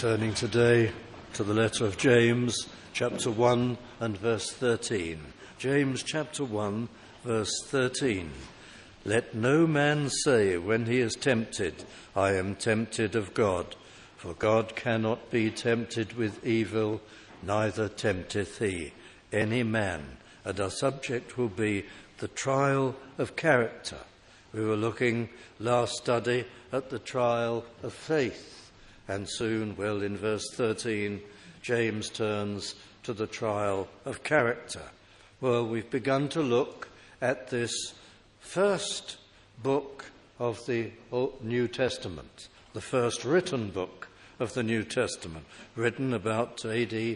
Turning today to the letter of James, chapter 1 and verse 13. James chapter 1, verse 13. Let no man say when he is tempted, I am tempted of God. For God cannot be tempted with evil, neither tempteth he any man. And our subject will be the trial of character. We were looking last study at the trial of faith. And soon, in verse 13, James turns to the trial of character. Well, we've begun to look at this first book of the New Testament, the first written book of the New Testament, written about AD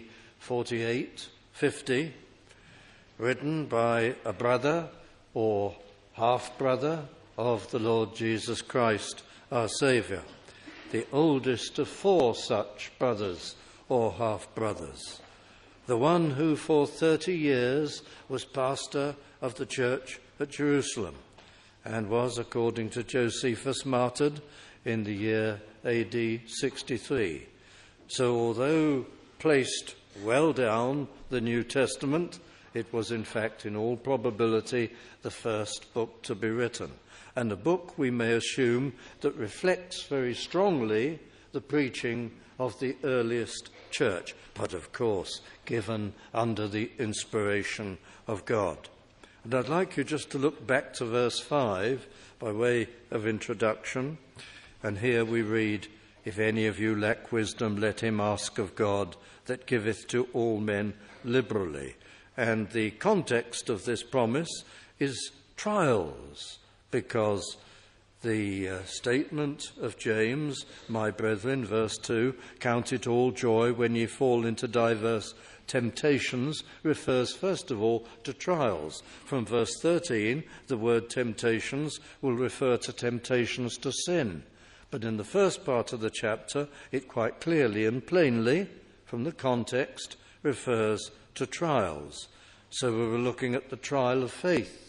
48, 50, written by a brother or half-brother of the Lord Jesus Christ, our Saviour, the oldest of four such brothers or half-brothers, the one who for 30 years was pastor of the church at Jerusalem and was, according to Josephus, martyred in the year AD 63. So although placed well down the New Testament, it was in fact, in all probability, the first book to be written, and a book, we may assume, that reflects very strongly the preaching of the earliest church, but of course given under the inspiration of God. And I'd like you just to look back to verse 5 by way of introduction, and here we read, If any of you lack wisdom, let him ask of God, that giveth to all men liberally. And the context of this promise is trials, because the statement of James, my brethren, verse 2, count it all joy when ye fall into diverse temptations, refers first of all to trials. From verse 13, the word temptations will refer to temptations to sin. But in the first part of the chapter, it quite clearly and plainly, from the context, refers to trials. So we were looking at the trial of faith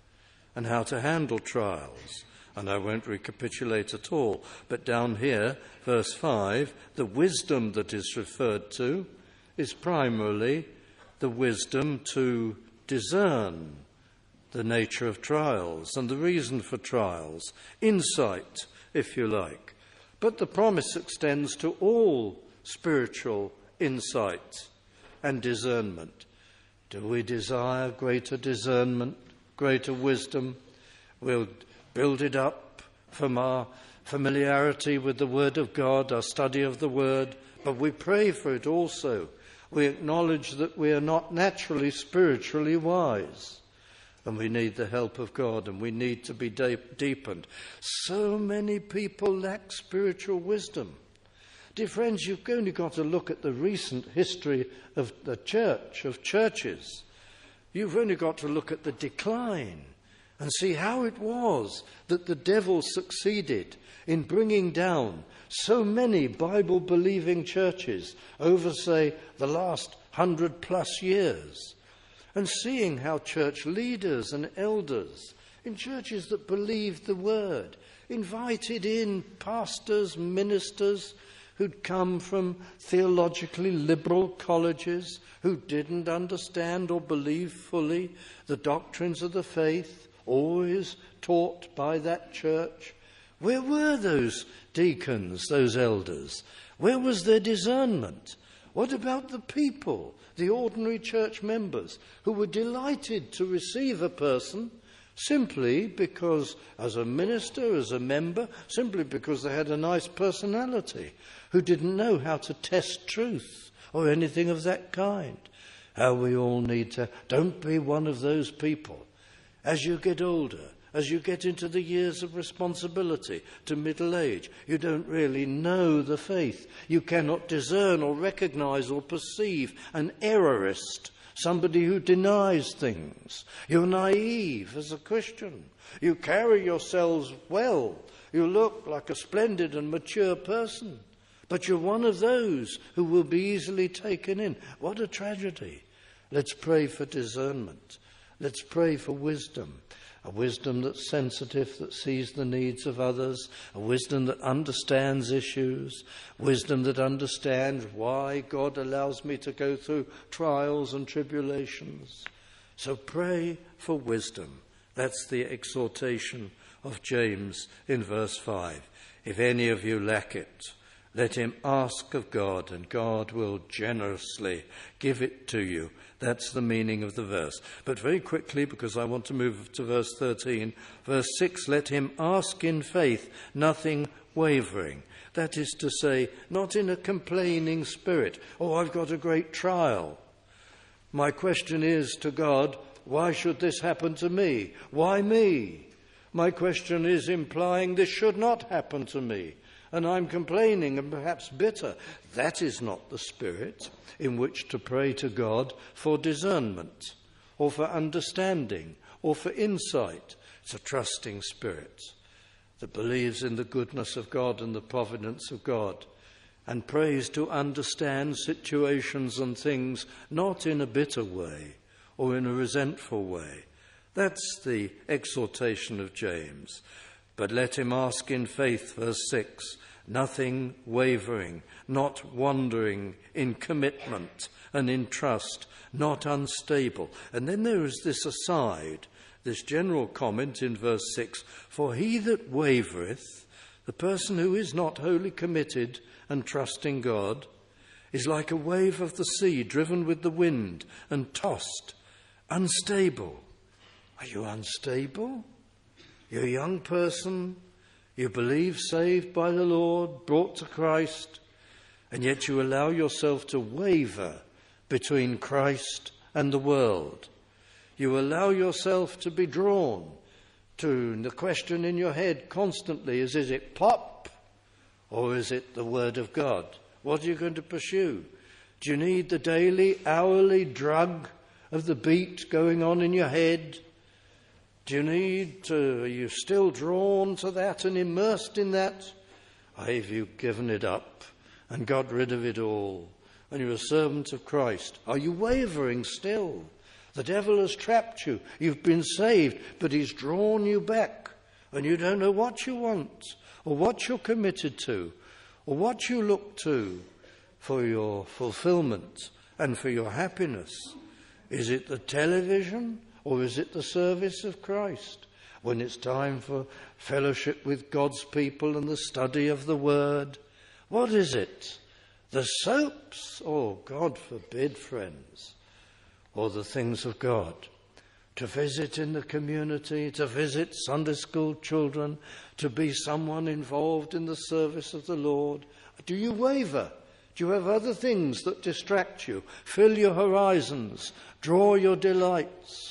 and how to handle trials. And I won't recapitulate at all. But down here, verse 5, the wisdom that is referred to is primarily the wisdom to discern the nature of trials and the reason for trials, insight, if you like. But the promise extends to all spiritual insight and discernment. Do we desire greater discernment, greater wisdom? We'll build it up from our familiarity with the Word of God, our study of the Word, but we pray for it also. We acknowledge that we are not naturally spiritually wise, and we need the help of God, and we need to be deepened. So many people lack spiritual wisdom. Dear friends, you've only got to look at the recent history of the church, of churches. You've only got to look at the decline and see how it was that the devil succeeded in bringing down so many Bible-believing churches over, say, the last 100+ years, and seeing how church leaders and elders in churches that believed the word invited in pastors, ministers who'd come from theologically liberal colleges, who didn't understand or believe fully the doctrines of the faith, always taught by that church. Where were those deacons, those elders? Where was their discernment? What about the people, the ordinary church members, who were delighted to receive a person simply because, as a minister, as a member, simply because they had a nice personality, who didn't know how to test truth or anything of that kind? How we all need to, don't be one of those people. As you get older, as you get into the years of responsibility to middle age, you don't really know the faith. You cannot discern or recognize or perceive an errorist, somebody who denies things. You're naive as a Christian. You carry yourselves well. You look like a splendid and mature person. But you're one of those who will be easily taken in. What a tragedy. Let's pray for discernment. Let's pray for wisdom. a wisdom that's sensitive, that sees the needs of others, a wisdom that understands issues, wisdom that understands why God allows me to go through trials and tribulations. So pray for wisdom. That's the exhortation of James in verse 5. If any of you lack it, let him ask of God, and God will generously give it to you. That's the meaning of the verse. But very quickly, because I want to move to verse 13, verse 6, let him ask in faith, nothing wavering. That is to say, not in a complaining spirit. Oh, I've got a great trial. My question is to God, why should this happen to me? Why me? My question is implying this should not happen to me. And I'm complaining and perhaps bitter. That is not the spirit in which to pray to God for discernment or for understanding or for insight. It's a trusting spirit that believes in the goodness of God and the providence of God and prays to understand situations and things not in a bitter way or in a resentful way. That's the exhortation of James. But let him ask in faith, verse 6, nothing wavering, not wandering in commitment and in trust, not unstable. And then there is this aside, this general comment in verse 6, for he that wavereth, the person who is not wholly committed and trusting God, is like a wave of the sea driven with the wind and tossed, unstable. Are you unstable? You're a young person, you believe saved by the Lord, brought to Christ, and yet you allow yourself to waver between Christ and the world. You allow yourself to be drawn to the question in your head constantly is it pop or is it the Word of God? What are you going to pursue? Do you need the daily, hourly drug of the beat going on in your head? Are you still drawn to that and immersed in that? Or have you given it up and got rid of it all? And you're a servant of Christ. Are you wavering still? The devil has trapped you. You've been saved, but he's drawn you back. And you don't know what you want, or what you're committed to, or what you look to for your fulfillment and for your happiness. Is it the television? Or is it the service of Christ? When it's time for fellowship with God's people and the study of the Word? What is it? The soaps? Oh, God forbid, friends. Or the things of God. To visit in the community, to visit Sunday school children, to be someone involved in the service of the Lord. Do you waver? Do you have other things that distract you, fill your horizons, draw your delights?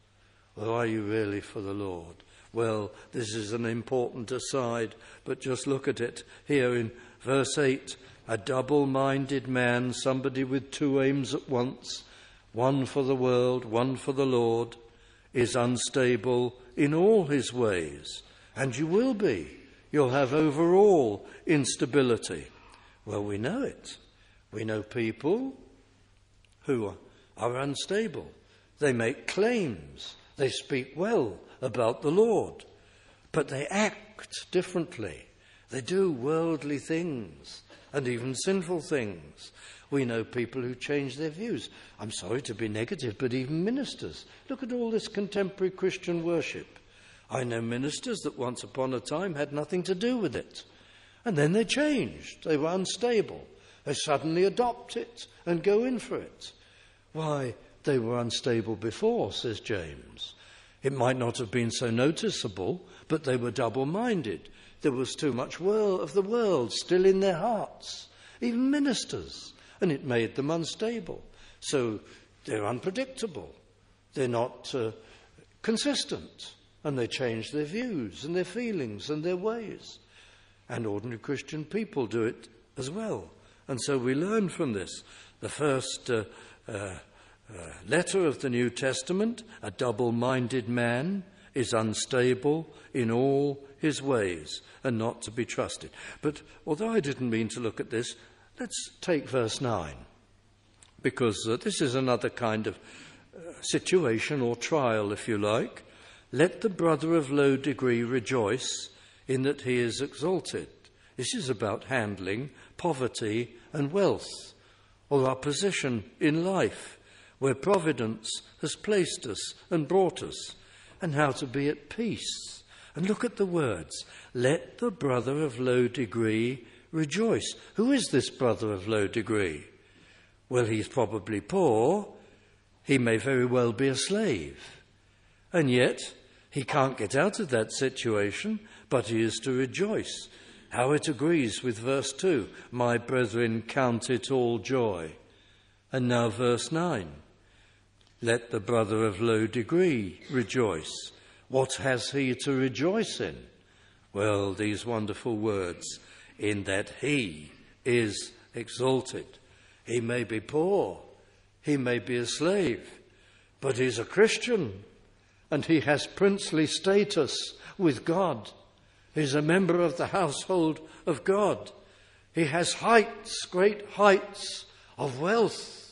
Or are you really for the Lord? Well, this is an important aside, but just look at it here in verse 8. A double-minded man, somebody with two aims at once, one for the world, one for the Lord, is unstable in all his ways. And you will be. You'll have overall instability. Well, we know it. We know people who are unstable. They make claims. They speak well about the Lord, but they act differently. They do worldly things and even sinful things. We know people who change their views. I'm sorry to be negative, but even ministers. Look at all this contemporary Christian worship. I know ministers that once upon a time had nothing to do with it. And then they changed. They were unstable. They suddenly adopt it and go in for it. Why? They were unstable before, says James. It might not have been so noticeable, but they were double-minded. There was too much of the world still in their hearts, even ministers, and it made them unstable. So they're unpredictable. They're not consistent, and they change their views and their feelings and their ways. And ordinary Christian people do it as well. And so we learn from this. The first letter of the New Testament, a double-minded man is unstable in all his ways and not to be trusted. But although I didn't mean to look at this, let's take verse 9, because this is another kind of situation or trial, if you like. let the brother of low degree rejoice in that he is exalted. This is about handling poverty and wealth, or our position in life, where providence has placed us and brought us, and how to be at peace. And look at the words, let the brother of low degree rejoice. Who is this brother of low degree? Well, he's probably poor. He may very well be a slave. And yet, he can't get out of that situation, but he is to rejoice. How it agrees with verse 2, my brethren, count it all joy. And now verse 9, let the brother of low degree rejoice. What has he to rejoice in? Well, these wonderful words, in that he is exalted. He may be poor, he may be a slave, but he's a Christian, and he has princely status with God. He's a member of the household of God. He has heights, great heights of wealth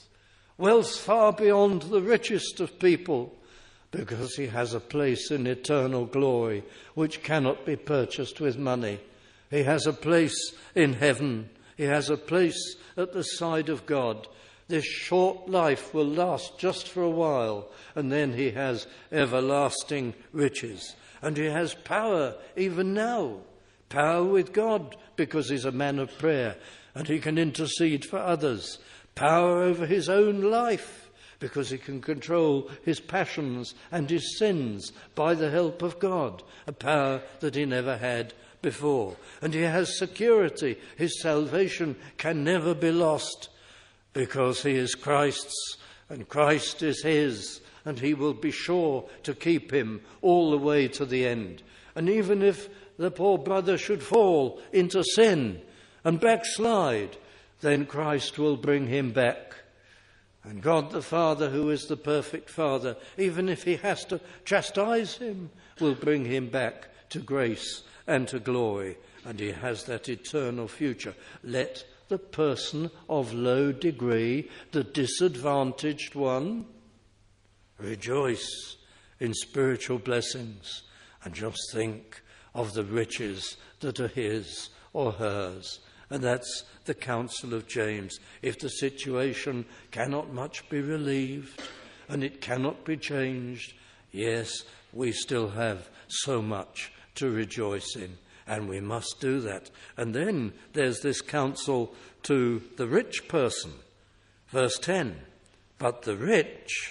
far beyond the richest of people, because he has a place in eternal glory which cannot be purchased with money. He has a place in heaven. He has a place at the side of God. This short life will last just for a while, and then he has everlasting riches. And he has power even now, power with God, because he's a man of prayer, and he can intercede for others. Power over his own life, because he can control his passions and his sins by the help of God, a power that he never had before. And he has security. His salvation can never be lost, because he is Christ's and Christ is his, and he will be sure to keep him all the way to the end. And even if the poor brother should fall into sin and backslide, then Christ will bring him back. And God the Father, who is the perfect Father, even if he has to chastise him, will bring him back to grace and to glory. And he has that eternal future. Let the person of low degree, the disadvantaged one, rejoice in spiritual blessings, and just think of the riches that are his or hers. And that's the counsel of James. If the situation cannot much be relieved and it cannot be changed, yes, we still have so much to rejoice in, and we must do that. And then there's this counsel to the rich person. Verse 10, but the rich,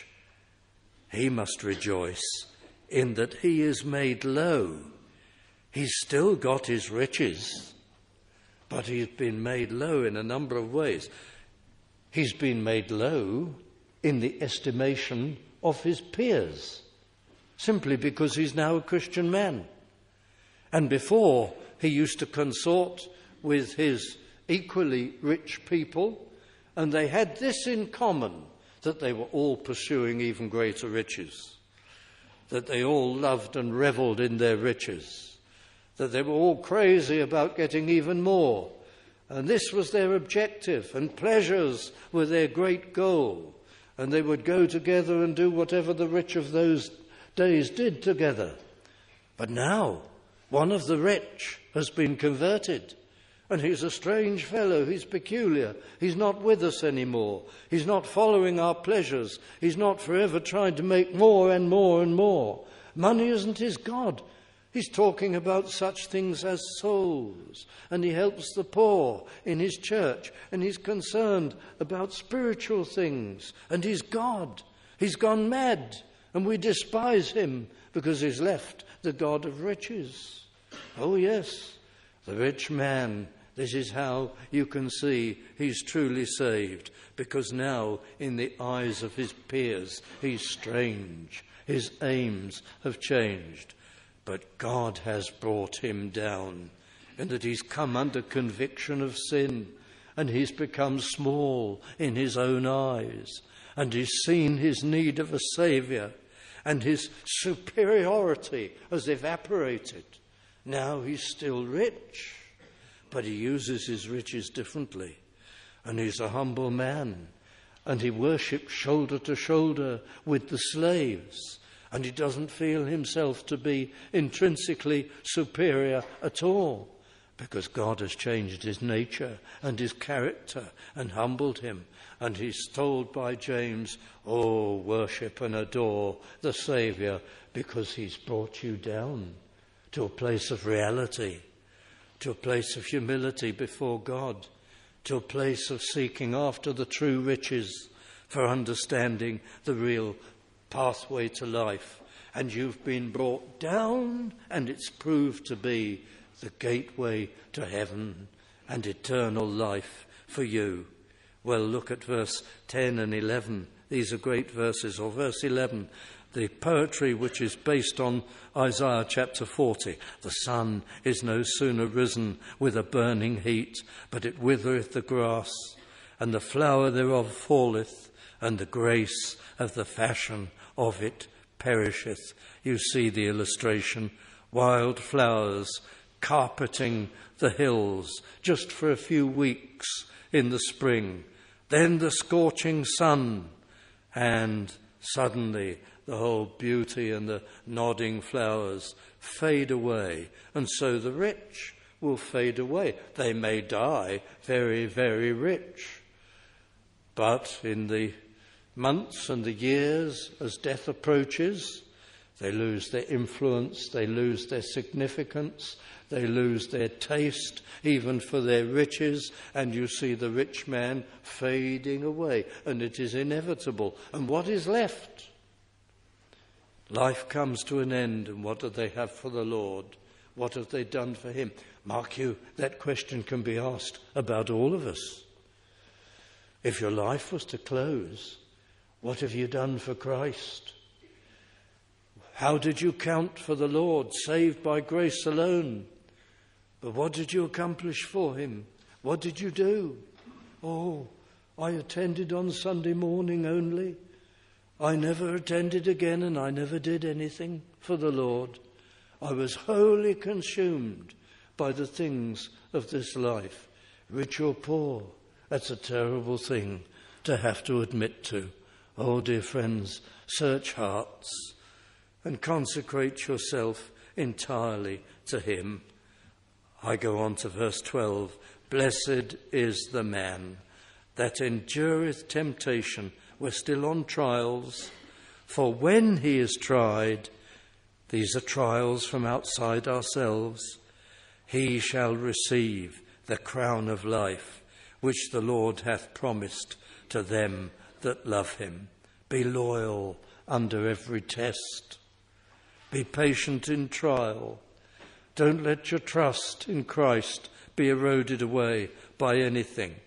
he must rejoice in that he is made low. He's still got his riches, but he's been made low in a number of ways. He's been made low in the estimation of his peers, simply because he's now a Christian man. And before, he used to consort with his equally rich people, and they had this in common, that they were all pursuing even greater riches, that they all loved and revelled in their riches, that they were all crazy about getting even more. And this was their objective, and pleasures were their great goal. And they would go together and do whatever the rich of those days did together. But now, one of the rich has been converted, and he's a strange fellow, he's peculiar, he's not with us anymore, he's not following our pleasures, he's not forever trying to make more and more and more. Money isn't his God. He's talking about such things as souls, and he helps the poor in his church, and he's concerned about spiritual things, and he's God. He's gone mad, and we despise him because he's left the God of riches. Oh yes, the rich man, this is how you can see he's truly saved, because now in the eyes of his peers he's strange. His aims have changed. But God has brought him down, in that he's come under conviction of sin, and he's become small in his own eyes, and he's seen his need of a Saviour, and his superiority has evaporated. Now he's still rich, but he uses his riches differently, and he's a humble man, and he worships shoulder to shoulder with the slaves. And he doesn't feel himself to be intrinsically superior at all, because God has changed his nature and his character and humbled him. And he's told by James, oh, worship and adore the Saviour, because he's brought you down to a place of reality, to a place of humility before God, to a place of seeking after the true riches for understanding the real pathway to life. And you've been brought down, and it's proved to be the gateway to heaven and eternal life for you. Well, look at verse 10 and 11. These are great verses. Or verse 11, the poetry which is based on Isaiah chapter 40. The sun is no sooner risen with a burning heat, but it withereth the grass, and the flower thereof falleth, and the grace of the fashion of it perisheth. You see the illustration. Wild flowers carpeting the hills just for a few weeks in the spring. Then the scorching sun, and suddenly the whole beauty and the nodding flowers fade away. And so the rich will fade away. They may die very, very rich. But in the months and the years as death approaches, they lose their influence, they lose their significance, they lose their taste, even for their riches, and you see the rich man fading away, and it is inevitable. And what is left? Life comes to an end, and what do they have for the Lord? What have they done for him? Mark you, that question can be asked about all of us. If your life was to close, what have you done for Christ? How did you count for the Lord, saved by grace alone? But what did you accomplish for him? What did you do? Oh, I attended on Sunday morning only. I never attended again, and I never did anything for the Lord. I was wholly consumed by the things of this life, rich or poor. That's a terrible thing to have to admit to. Oh, dear friends, search hearts and consecrate yourself entirely to him. I go on to verse 12. Blessed is the man that endureth temptation. We're still on trials. For when he is tried, these are trials from outside ourselves, he shall receive the crown of life, which the Lord hath promised to them that love him. Be loyal under every test. Be patient in trial. Don't let your trust in Christ be eroded away by anything.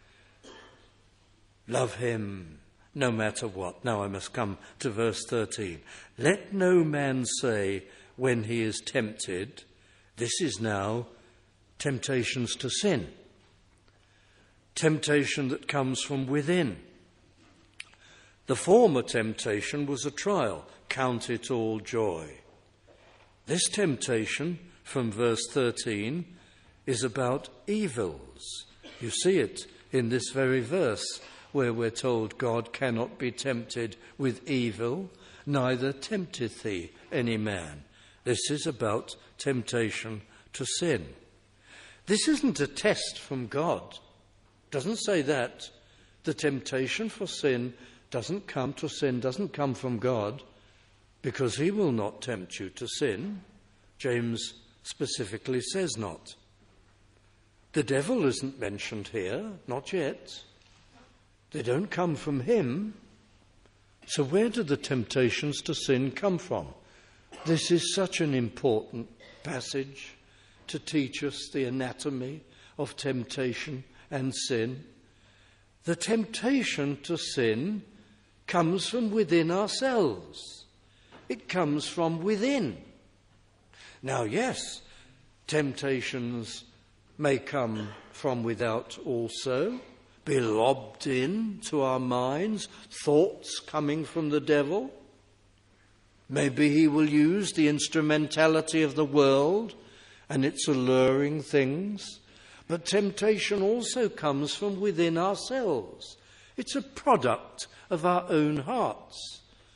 Love him no matter what. Now I must come to verse 13. Let no man say when he is tempted, this is now temptations to sin. Temptation that comes from within. The former temptation was a trial. Count it all joy. This temptation from verse 13 is about evils. You see it in this very verse where we're told God cannot be tempted with evil, neither tempteth he any man. This is about temptation to sin. This isn't a test from God. Doesn't say that. The temptation for sin doesn't come from God, because he will not tempt you to sin. James specifically says not. The devil isn't mentioned here, not yet. They don't come from him. So where do the temptations to sin come from? This is such an important passage to teach us the anatomy of temptation and sin. The temptation to sin comes from within ourselves. It comes from within. Now, yes, temptations may come from without also, be lobbed in to our minds, thoughts coming from the devil. Maybe he will use the instrumentality of the world and its alluring things. But temptation also comes from within ourselves. It's a product of our own hearts.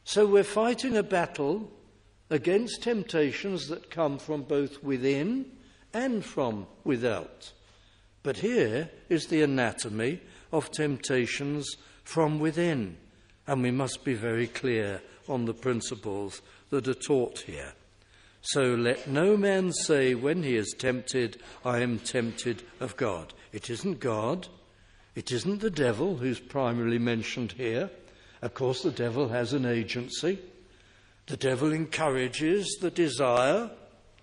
So we're fighting a battle against temptations that come from both within and from without. But here is the anatomy of temptations from within, and we must be very clear on the principles that are taught here. So let no man say when he is tempted, I am tempted of God. It isn't God. It isn't the devil who's primarily mentioned here. Of course, the devil has an agency. The devil encourages the desire.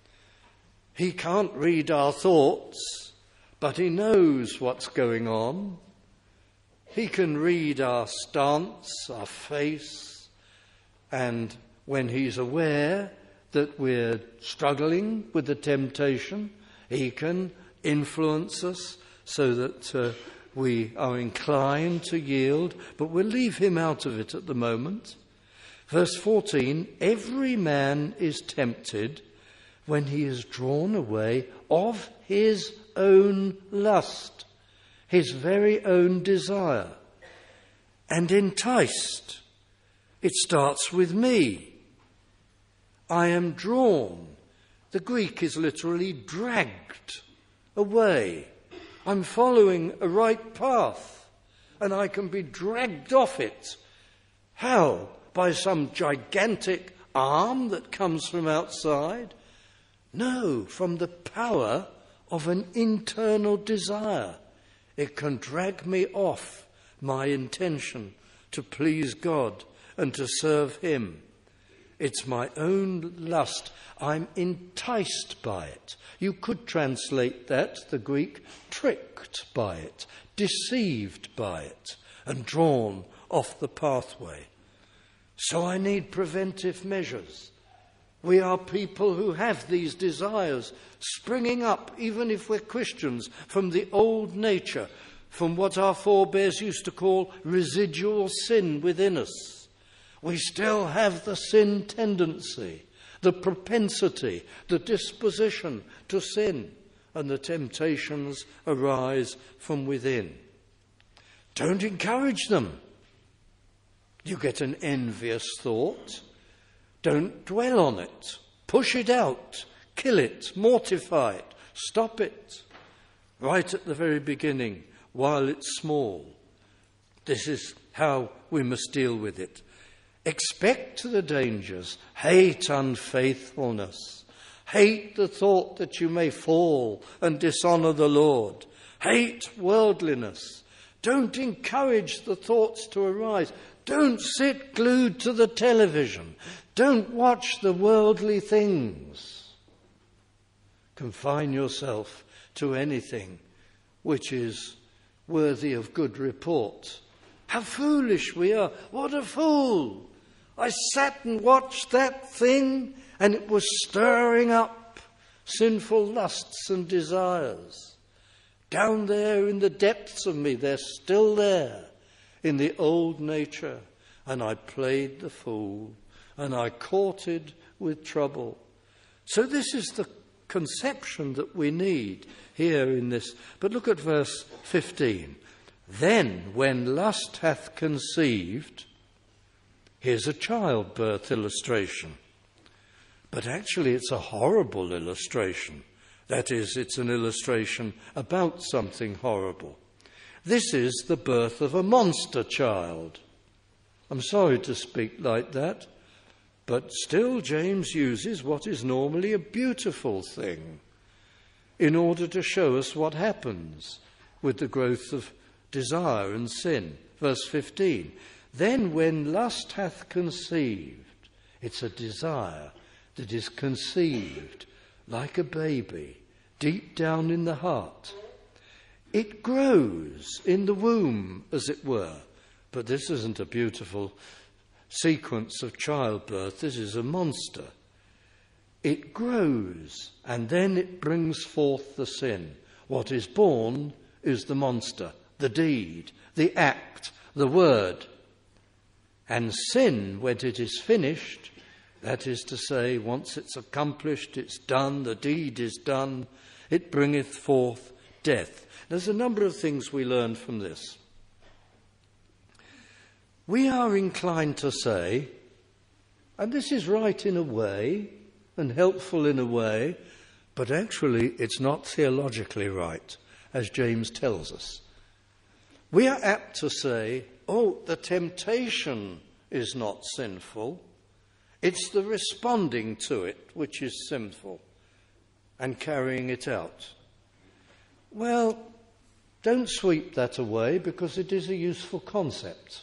He can't read our thoughts, but he knows what's going on. He can read our stance, our face, and when he's aware that we're struggling with the temptation, he can influence us so that we are inclined to yield, but we'll leave him out of it at the moment. Verse 14, every man is tempted when he is drawn away of his own lust, his very own desire, and enticed. It starts with me. I am drawn. The Greek is literally dragged away. I'm following a right path, and I can be dragged off it. How? By some gigantic arm that comes from outside? No, from the power of an internal desire. It can drag me off my intention to please God and to serve him. It's my own lust. I'm enticed by it. You could translate that, the Greek, tricked by it, deceived by it, and drawn off the pathway. So I need preventive measures. We are people who have these desires springing up, even if we're Christians, from the old nature, from what our forebears used to call residual sin within us. We still have the sin tendency, the propensity, the disposition to sin, and the temptations arise from within. Don't encourage them. You get an envious thought. Don't dwell on it. Push it out. Kill it. Mortify it. Stop it. Right at the very beginning, while it's small. This is how we must deal with it. Expect the dangers. Hate unfaithfulness. Hate the thought that you may fall and dishonor the Lord. Hate worldliness. Don't encourage the thoughts to arise. Don't sit glued to the television. Don't watch the worldly things. Confine yourself to anything which is worthy of good report. How foolish we are. What a fool. I sat and watched that thing, and it was stirring up sinful lusts and desires. Down there in the depths of me, they're still there in the old nature. And I played the fool, and I courted with trouble. So this is the conception that we need here in this. But look at verse 15. Then, when lust hath conceived, here's a childbirth illustration. But actually it's a horrible illustration. That is, it's an illustration about something horrible. This is the birth of a monster child. I'm sorry to speak like that, but still James uses what is normally a beautiful thing in order to show us what happens with the growth of desire and sin. Verse 15. Then when lust hath conceived, it's a desire that is conceived like a baby, deep down in the heart. It grows in the womb, as it were. But this isn't a beautiful sequence of childbirth. This is a monster. It grows, and then it brings forth the sin. What is born is the monster, the deed, the act, the word. And sin, when it is finished, that is to say, once it's accomplished, it's done, the deed is done, it bringeth forth death. There's a number of things we learn from this. We are inclined to say And this is right in a way and helpful in a way, but actually it's not theologically right, as James tells us. We are apt to say, oh, the temptation is not sinful. It's the responding to it which is sinful and carrying it out. Well, don't sweep that away because it is a useful concept.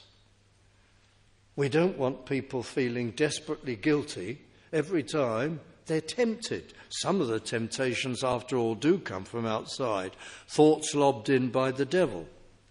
We don't want people feeling desperately guilty every time they're tempted. Some of the temptations, after all, do come from outside, thoughts lobbed in by the devil.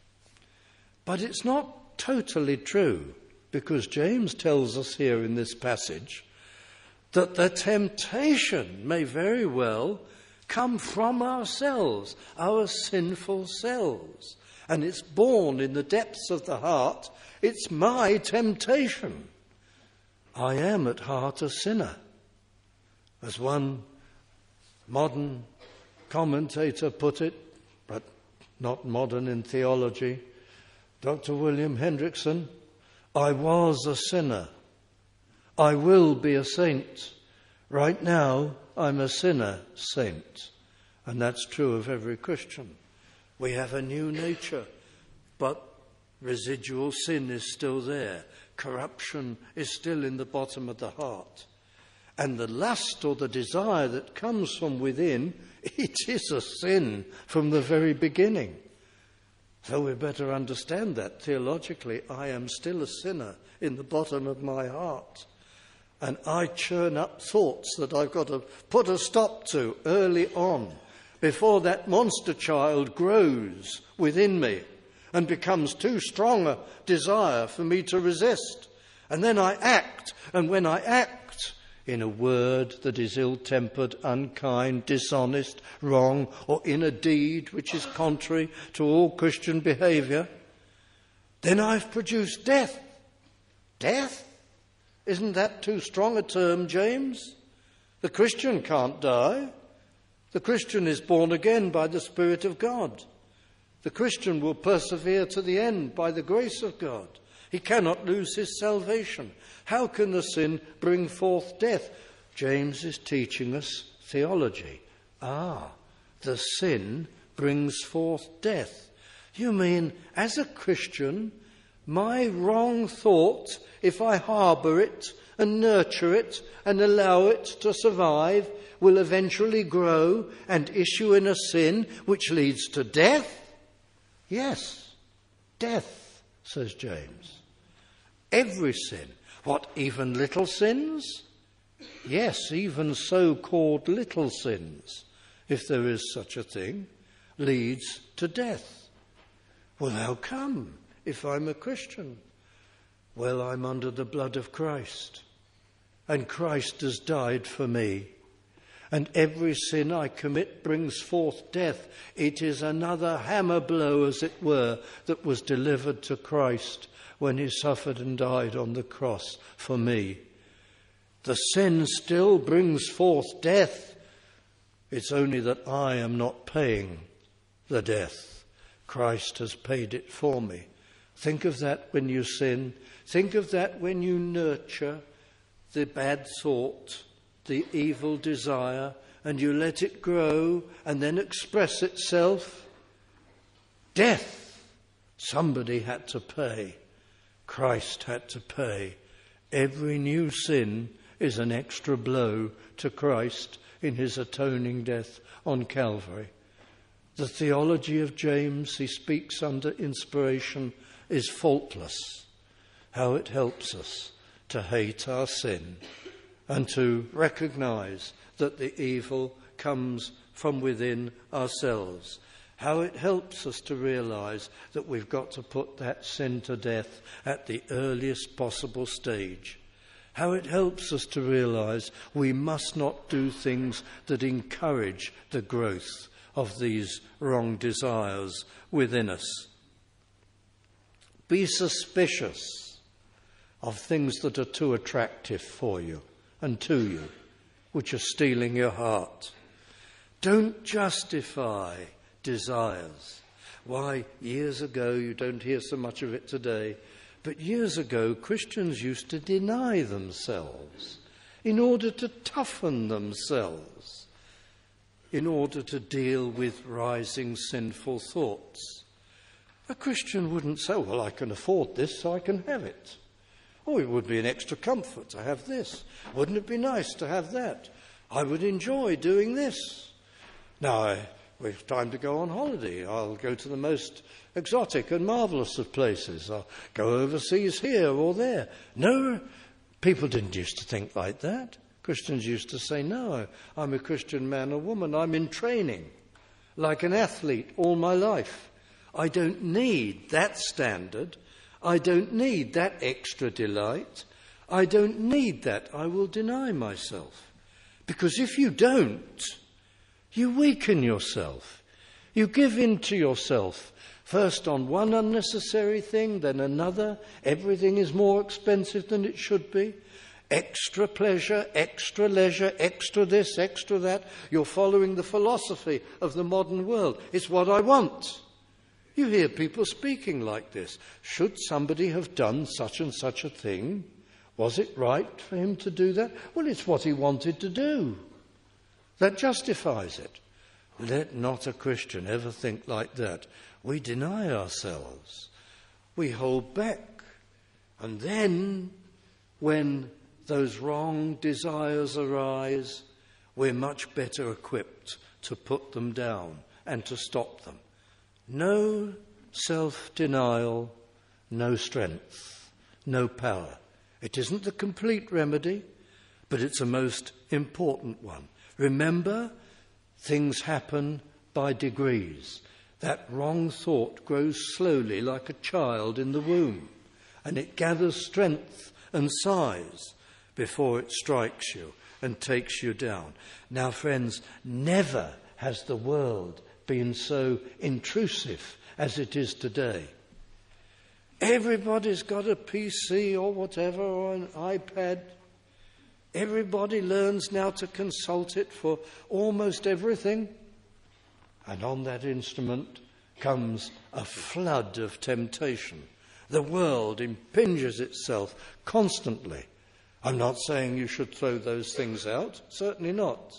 But it's not totally true, because James tells us here in this passage that the temptation may very well come from ourselves, our sinful selves. And it's born in the depths of the heart. It's my temptation. I am at heart a sinner. As one modern commentator put it, but not modern in theology, Dr. William Hendrickson, I was a sinner. I will be a saint. Right now, I'm a sinner saint. And that's true of every Christian. We have a new nature, but residual sin is still there. Corruption is still in the bottom of the heart. And the lust or the desire that comes from within, it is a sin from the very beginning. So we better understand that theologically. I am still a sinner in the bottom of my heart. And I churn up thoughts that I've got to put a stop to early on, before that monster child grows within me and becomes too strong a desire for me to resist. And then I act, and when I act in a word that is ill-tempered, unkind, dishonest, wrong, or in a deed which is contrary to all Christian behaviour, then I've produced death. Death? Isn't that too strong a term, James? The Christian can't die. The Christian is born again by the Spirit of God. The Christian will persevere to the end by the grace of God. He cannot lose his salvation. How can the sin bring forth death? James is teaching us theology. The sin brings forth death. You mean, as a Christian, my wrong thought, if I harbour it and nurture it and allow it to survive, will eventually grow and issue in a sin which leads to death? Yes, death, says James. Every sin. What, even little sins? Yes, even so-called little sins, if there is such a thing, leads to death. Well, how come, if I'm a Christian? Well, I'm under the blood of Christ, and Christ has died for me. And every sin I commit brings forth death. It is another hammer blow, as it were, that was delivered to Christ when he suffered and died on the cross for me. The sin still brings forth death. It's only that I am not paying the death. Christ has paid it for me. Think of that when you sin. Think of that when you nurture the bad thought, the evil desire, and you let it grow and then express itself. Death. Somebody had to pay. Christ had to pay. Every new sin is an extra blow to Christ in his atoning death on Calvary. The theology of James, he speaks under inspiration, is faultless. How it helps us to hate our sin and to recognise that the evil comes from within ourselves. How it helps us to realise that we've got to put that sin to death at the earliest possible stage. How it helps us to realise we must not do things that encourage the growth of these wrong desires within us. Be suspicious of things that are too attractive for you and to you, which are stealing your heart. Don't justify desires. Why, years ago, you don't hear so much of it today, But years ago, Christians used to deny themselves in order to toughen themselves, in order to deal with rising sinful thoughts. A Christian wouldn't say, well, I can afford this, so I can have it. Oh, it would be an extra comfort to have this. Wouldn't it be nice to have that? I would enjoy doing this. Now, we have time to go on holiday. I'll go to the most exotic and marvellous of places. I'll go overseas here or there. No, people didn't used to think like that. Christians used to say, no, I'm a Christian man or woman. I'm in training, like an athlete all my life. I don't need that standard. I don't need that extra delight. I don't need that. I will deny myself. Because if you don't, you weaken yourself. You give in to yourself. First on one unnecessary thing, then another. Everything is more expensive than it should be. Extra pleasure, extra leisure, extra this, extra that. You're following the philosophy of the modern world. It's what I want. You hear people speaking like this. Should somebody have done such and such a thing? Was it right for him to do that? Well, it's what he wanted to do. That justifies it. Let not a Christian ever think like that. We deny ourselves. We hold back. And then, when those wrong desires arise, we're much better equipped to put them down and to stop them. No self-denial, no strength, no power. It isn't the complete remedy, but it's a most important one. Remember, things happen by degrees. That wrong thought grows slowly like a child in the womb, and it gathers strength and size before it strikes you and takes you down. Now, friends, never has the world been so intrusive as it is today. Everybody's got a PC or whatever, or an iPad. Everybody learns now to consult it for almost everything. And on that instrument comes a flood of temptation. The world impinges itself constantly. I'm not saying you should throw those things out, certainly not.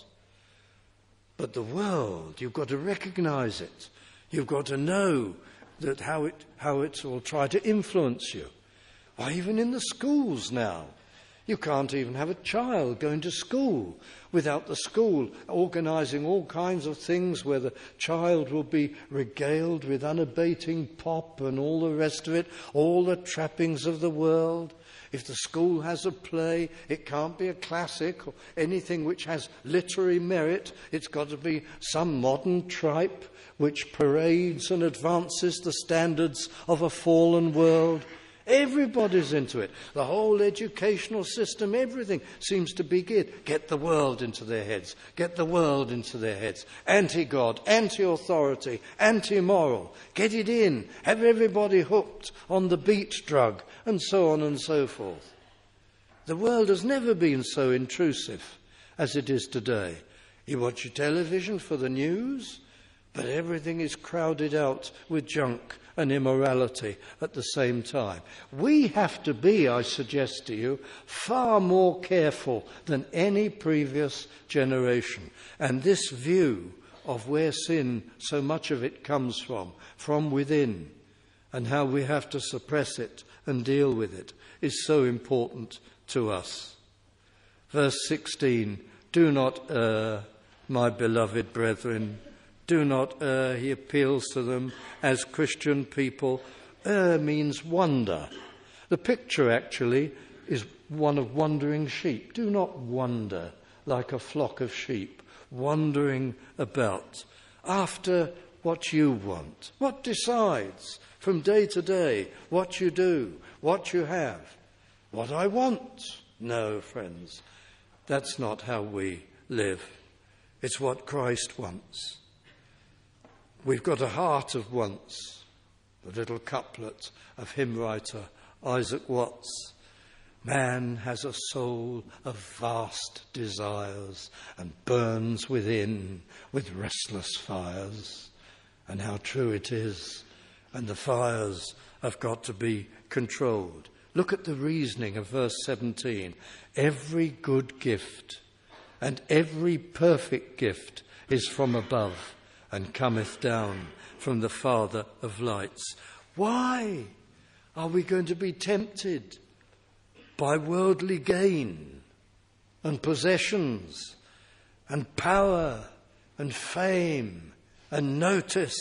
But the world, you've got to recognize it. You've got to know that how it will try to influence you. Why, even in the schools now, you can't even have a child going to school without the school organising all kinds of things where the child will be regaled with unabating pop and all the rest of it, all the trappings of the world. If the school has a play, it can't be a classic or anything which has literary merit. It's got to be some modern tripe which parades and advances the standards of a fallen world. Everybody's into it. The whole educational system, everything seems to be geared. Get the world into their heads. Get the world into their heads. Anti-God, anti-authority, anti-moral. Get it in. Have everybody hooked on the beat drug, and so on and so forth. The world has never been so intrusive as it is today. You watch your television for the news, but everything is crowded out with junk and immorality at the same time. We have to be, I suggest to you, far more careful than any previous generation. And this view of where sin, so much of it comes from within, and how we have to suppress it and deal with it, is so important to us. Verse 16, do not err, my beloved brethren. Do not err, he appeals to them as Christian people. Err means wander. The picture actually is one of wandering sheep. Do not wander like a flock of sheep, wandering about after what you want. What decides from day to day what you do, what you have? What I want? No, friends, that's not how we live. It's what Christ wants. We've got a heart of wants, the little couplet of hymn writer Isaac Watts. Man has a soul of vast desires and burns within with restless fires. And how true it is. And the fires have got to be controlled. Look at the reasoning of verse 17. Every good gift and every perfect gift is from above and cometh down from the Father of lights. Why are we going to be tempted by worldly gain and possessions and power and fame and notice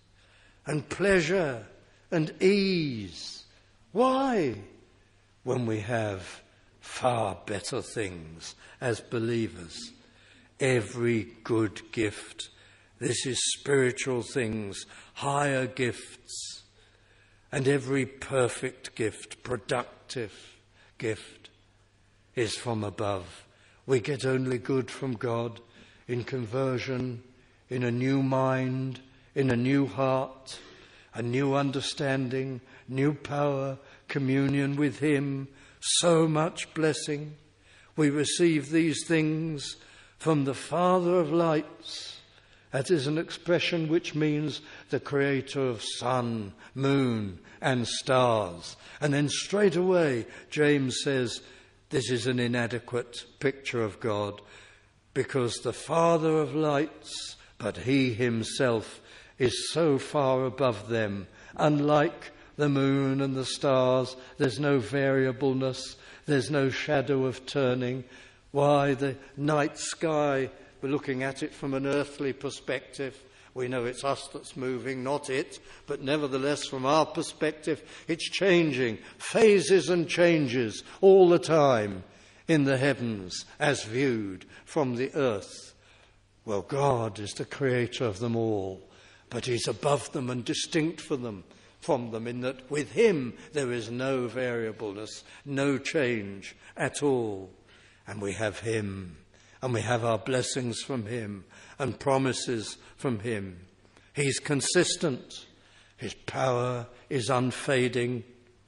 and pleasure and ease? Why, when we have far better things as believers? Every good gift, this is spiritual things, higher gifts, and every perfect gift, productive gift, is from above. We get only good from God in conversion, in a new mind, in a new heart, a new understanding, new power, communion with Him, so much blessing. We receive these things from the Father of lights. That is an expression which means the creator of sun, moon, and stars. And then straight away, James says, this is an inadequate picture of God, because the Father of lights, but He Himself is so far above them. Unlike the moon and the stars, there's no variableness, there's no shadow of turning. Why, the night sky, we're looking at it from an earthly perspective. We know it's us that's moving, not it. But nevertheless, from our perspective, it's changing. Phases and changes all the time in the heavens as viewed from the earth. Well, God is the creator of them all, but He's above them and distinct from them in that with Him there is no variableness, no change at all. And we have Him, and we have our blessings from Him and promises from Him. He's consistent. His power is unfading.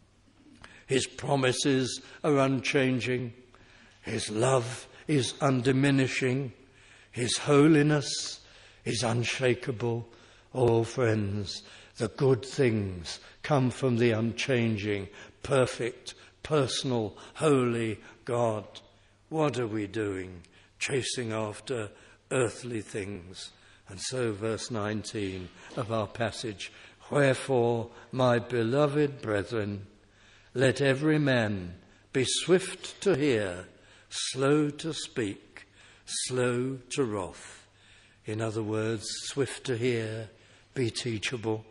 His promises are unchanging. His love is undiminishing. His holiness is unshakable. Oh, friends, the good things come from the unchanging, perfect, personal, holy God. What are we doing? Chasing after earthly things. And so verse 19 of our passage, wherefore, my beloved brethren, let every man be swift to hear, slow to speak, slow to wrath. In other words, swift to hear, be teachable.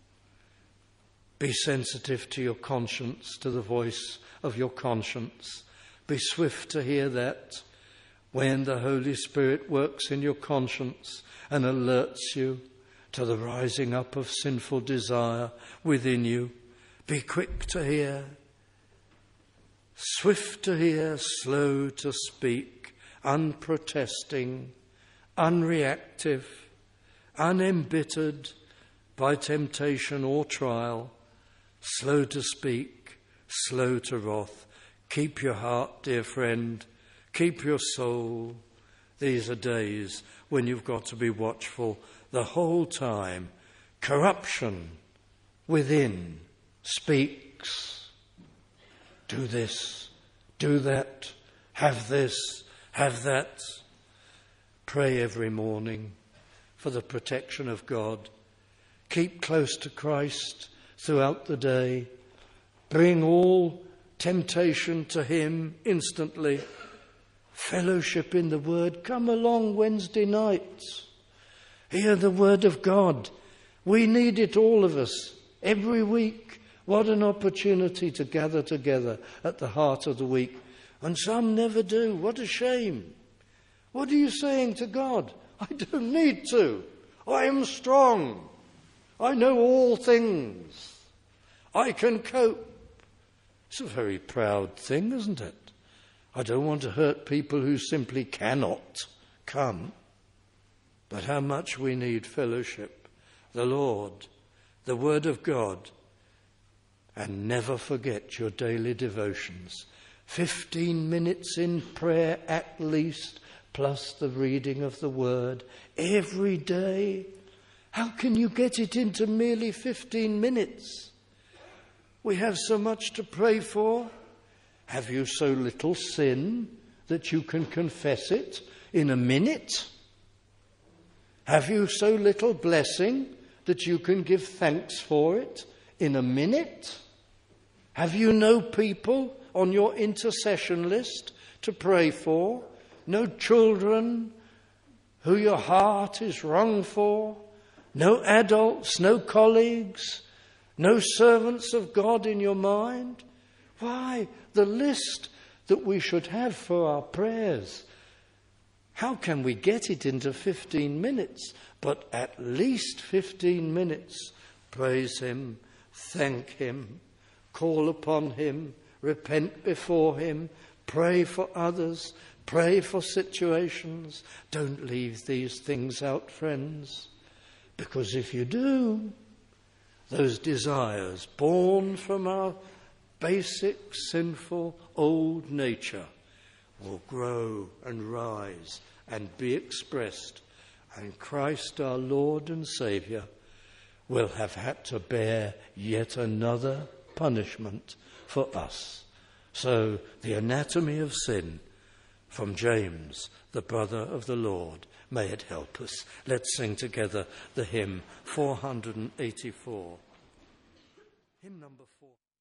Be sensitive to your conscience, to the voice of your conscience. Be swift to hear that when the Holy Spirit works in your conscience and alerts you to the rising up of sinful desire within you. Be quick to hear, swift to hear, slow to speak, unprotesting, unreactive, unembittered by temptation or trial, slow to speak, slow to wrath. Keep your heart, dear friend. Keep your soul. These are days when you've got to be watchful the whole time. Corruption within speaks. Do this, do that, have this, have that. Pray every morning for the protection of God. Keep close to Christ throughout the day. Bring all temptation to Him instantly. Fellowship in the Word. Come along Wednesday nights. Hear the Word of God. We need it, all of us, every week. What an opportunity to gather together at the heart of the week. And some never do. What a shame. What are you saying to God? I don't need to. I am strong. I know all things. I can cope. It's a very proud thing, isn't it? I don't want to hurt people who simply cannot come. But how much we need fellowship, the Lord, the Word of God. And never forget your daily devotions. 15 minutes in prayer at least, plus the reading of the Word every day. How can you get it into merely 15 minutes? We have so much to pray for. Have you so little sin that you can confess it in a minute? Have you so little blessing that you can give thanks for it in a minute? Have you no people on your intercession list to pray for? No children who your heart is wrung for? No adults, no colleagues, no servants of God in your mind? Why, the list that we should have for our prayers. How can we get it into 15 minutes? But at least 15 minutes. Praise him, thank him, call upon him, repent before him, pray for others, pray for situations. Don't leave these things out, friends, because if you do, those desires born from our basic sinful old nature will grow and rise and be expressed, and Christ our Lord and Saviour will have had to bear yet another punishment for us. So the anatomy of sin from James, the brother of the Lord, may it help us. Let's sing together the hymn 484. Hymn number 4.